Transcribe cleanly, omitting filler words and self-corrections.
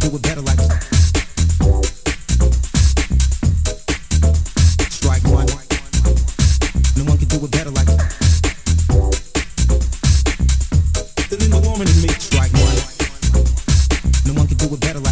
do it better like strike one. No one can do it better like than the woman in me. Strike one. No one can do it better like